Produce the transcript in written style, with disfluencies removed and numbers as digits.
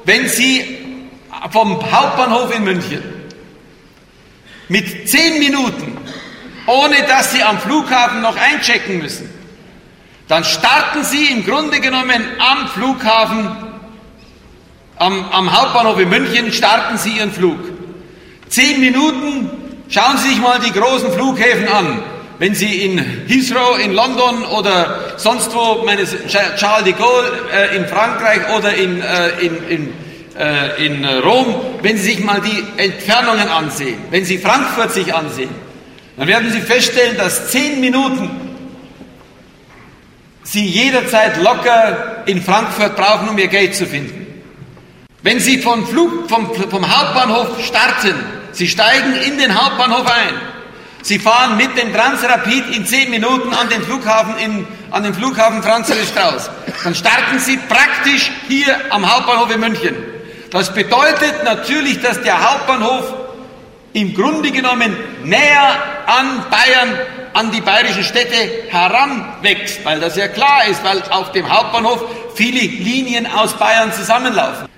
wenn Sie vom Hauptbahnhof in München mit 10 Minuten, ohne dass Sie am Flughafen noch einchecken müssen, dann starten Sie im Grunde genommen am Flughafen, am Hauptbahnhof in München, starten Sie Ihren Flug. 10 Minuten, schauen Sie sich mal die großen Flughäfen an. Wenn Sie in Heathrow in London oder sonst wo, Charles de Gaulle in Frankreich oder in Rom, wenn Sie sich mal die Entfernungen ansehen, wenn Sie Frankfurt sich ansehen, dann werden Sie feststellen, dass 10 Minuten Sie jederzeit locker in Frankfurt brauchen, um Ihr Gate zu finden. Wenn Sie vom Hauptbahnhof starten, Sie steigen in den Hauptbahnhof ein, Sie fahren mit dem Transrapid in 10 Minuten an den Flughafen Franz Josef Strauß. Dann starten Sie praktisch hier am Hauptbahnhof in München. Das bedeutet natürlich, dass der Hauptbahnhof im Grunde genommen näher an Bayern, an die bayerischen Städte heranwächst, weil das ja klar ist, weil auf dem Hauptbahnhof viele Linien aus Bayern zusammenlaufen.